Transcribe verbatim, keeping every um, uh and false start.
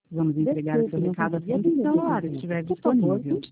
Vamos entregar o seu recado assim que o seu celular estiver disponível.